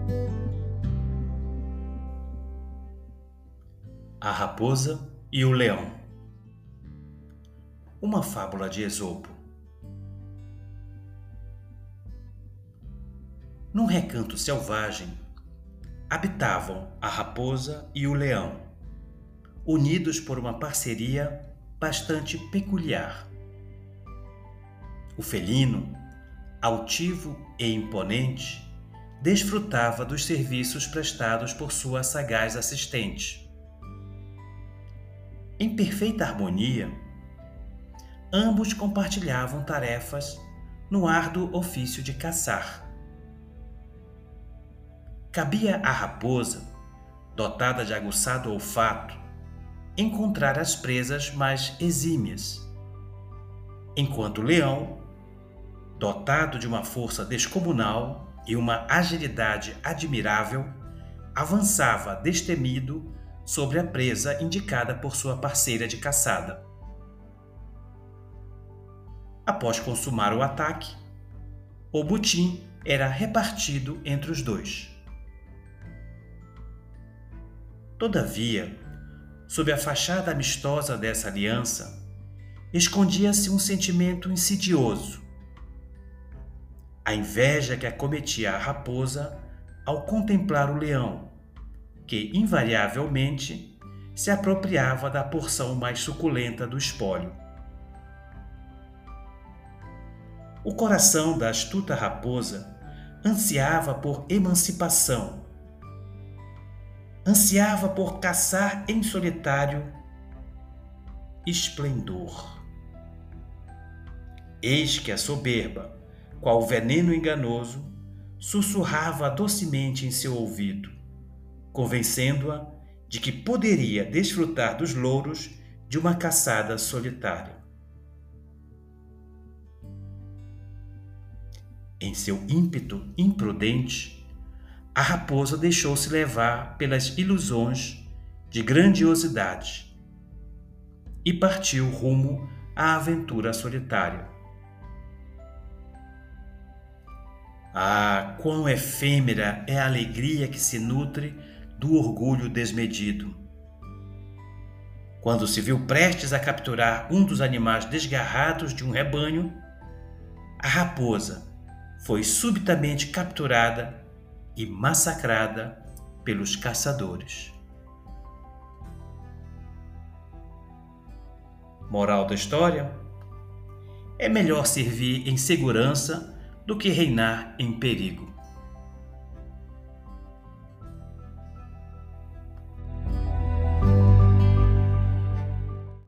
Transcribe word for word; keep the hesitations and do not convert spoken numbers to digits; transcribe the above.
A Raposa e o Leão. Uma fábula de Esopo. Num recanto selvagem, habitavam a raposa e o leão, unidos por uma parceria bastante peculiar. O felino, altivo e imponente, desfrutava dos serviços prestados por sua sagaz assistente. Em perfeita harmonia, ambos compartilhavam tarefas no árduo ofício de caçar. Cabia à raposa, dotada de aguçado olfato, encontrar as presas mais exímias, enquanto o leão, dotado de uma força descomunal e uma agilidade admirável, avançava destemido sobre a presa indicada por sua parceira de caçada. Após consumar o ataque, o butim era repartido entre os dois. Todavia, sob a fachada amistosa dessa aliança, escondia-se um sentimento insidioso: a inveja que acometia a raposa ao contemplar o leão, que invariavelmente se apropriava da porção mais suculenta do espólio. O coração da astuta raposa ansiava por emancipação, ansiava por caçar em solitário esplendor. Eis que a soberba, qual veneno enganoso, sussurrava docemente em seu ouvido, convencendo-a de que poderia desfrutar dos louros de uma caçada solitária. Em seu ímpeto imprudente, a raposa deixou-se levar pelas ilusões de grandiosidade e partiu rumo à aventura solitária. Ah, quão efêmera é a alegria que se nutre do orgulho desmedido! Quando se viu prestes a capturar um dos animais desgarrados de um rebanho, a raposa foi subitamente capturada e massacrada pelos caçadores. Moral da história: é melhor servir em segurança do que reinar em perigo.